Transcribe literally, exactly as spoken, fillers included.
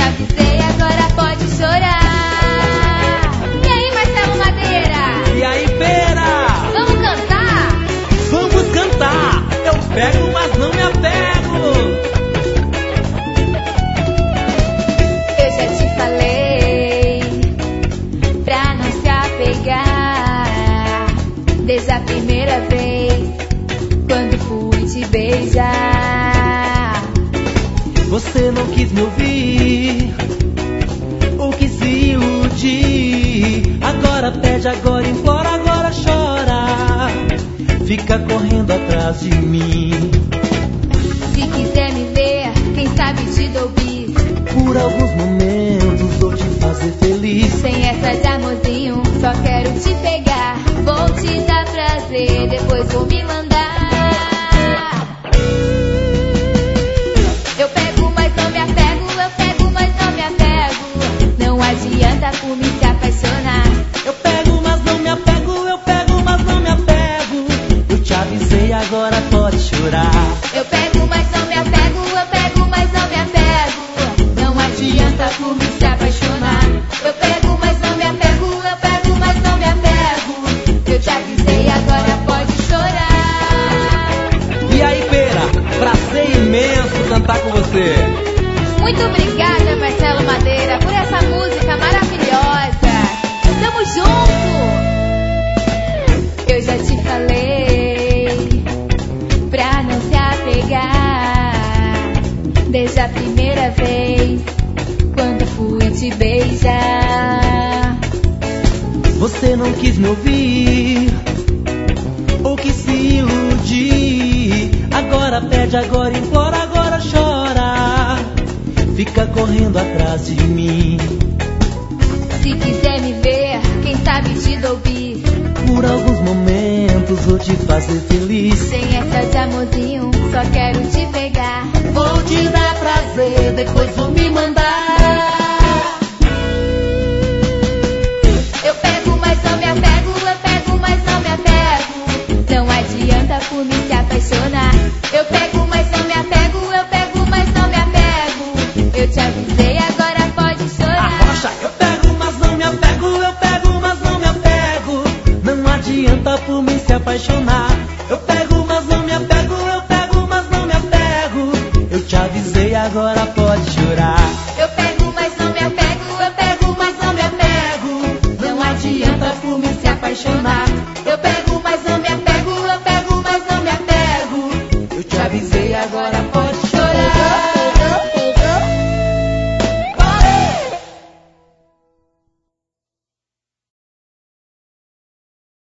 avisei, agora pode chorar. E aí, Marcelo Madeira? E aí, Pera? Vamos cantar? Vamos cantar! Eu pego, mas não me apego. Eu já te falei pra não se apegar desde a primeira vez quando fui te beijar. Você não quis me ouvir, ou quis se iludir. Agora pede, agora implora, agora chora. Fica correndo atrás de mim. Se quiser me ver, quem sabe te dou bis. Por alguns momentos vou te fazer feliz. Sem essa de amorzinho, só quero te pegar. Vou te dar prazer, depois vou me mandar. Eu pego, mas não me apego. Eu pego, mas não me apego. Não adianta por mim se apaixonar. Eu pego, mas não me apego. Eu pego, mas não me apego. Eu te avisei, agora pode chorar. Eu pego, mas não me apego. Eu pego, mas não me apego. Não adianta por mim se apaixonar. Eu pego, mas não me apego. Eu pego, mas não me apego. Eu te avisei, agora pode chorar. E aí, Pera? Prazer imenso cantar com você. Muito obrigada, Marcelo Madeira, por essa música maravilhosa. Tamo junto! Eu já te falei pra não se apegar desde a primeira vez quando fui te beijar. Você não quis me ouvir, ou quis se iludir. Agora pede, agora implora, agora chora. Fica correndo atrás de mim. Se quiser me ver, quem sabe te dou bis. Por alguns momentos vou te fazer feliz. Sem essa de amorzinho, só quero te pegar. Vou te dar prazer, depois vou me mandar. Eu pego, mas não me apego. Eu pego, mas não me apego. Não adianta por mim se apaixonar. Eu pego, mas não me apego. Eu pego, mas não me apego. Eu te avisei, agora pode chorar. Arrocha, eu pego, mas não me apego. Eu pego, mas não me apego. Não adianta por mim se apaixonar. Eu pego, mas não me apego. Eu pego, mas não me apego. Eu te avisei, agora pode chorar. Eu pego, mas não me apego. Eu pego, mas não me apego. Não adianta por mim se apaixonar. Eu pego, mas não me apego. Eu pego, mas não me apego. Eu te avisei, agora